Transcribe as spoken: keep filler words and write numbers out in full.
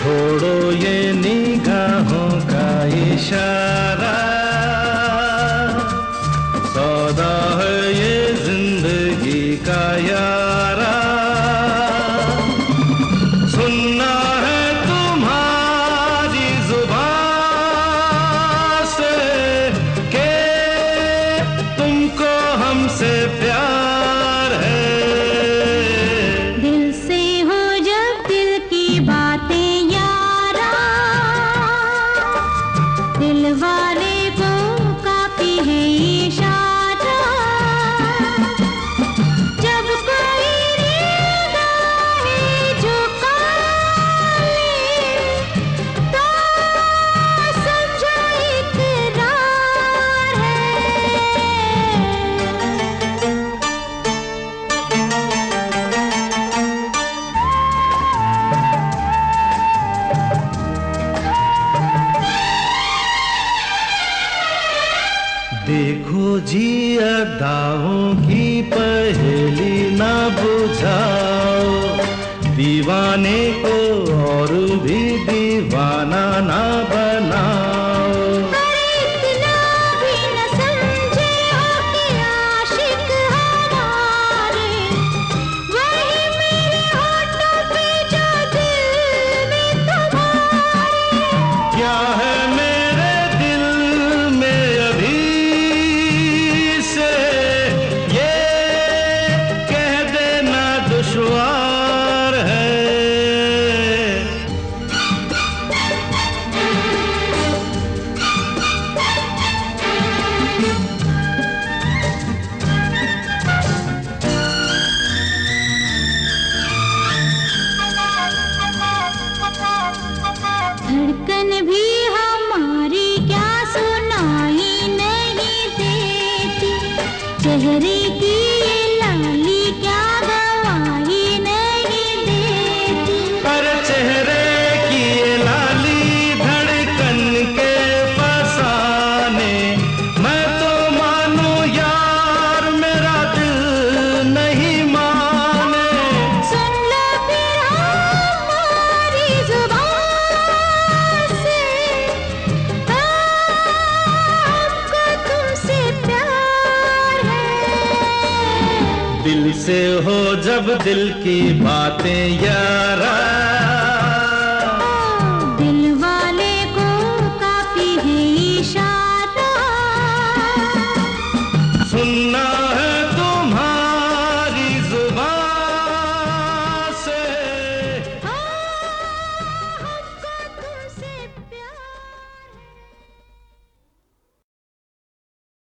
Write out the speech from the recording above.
छोड़ो ये निगाहों का इशारा, सौदा है ये जिंदगी का यारा। सुनना है तुम्हारी जुबान से कि तुमको हमसे प्यार है। दिल से हो जब दिल की बातें यारा, दिल वाले को काफी है इशारा। जब कोई निगाहें झुकाए तो समझो इकरार है। देखो जी अदाओं की पहेली ना बुझाओ, दीवाने को और भी दीवाना ना बनाओ। इतना भी न समझे हो कि आशिक हमारे वही मेरे होठों पे जो दिल में तुम्हारे। क्या है मेरे दिल में अभी से ये कह देना दुश्वार है। धड़कन भी हमारी क्या सुनाई नहीं देती, चेहरे की ये लाली क्या गवाही नहीं देती। पर चेहरे की ये लाली धड़कन के फसाने, मैं तो मानू यार मेरा दिल नहीं माने। सुन लो फिर हमारी जुबान से, हमको तुमसे प्यार है। दिल से हो जब दिल की बातें यार,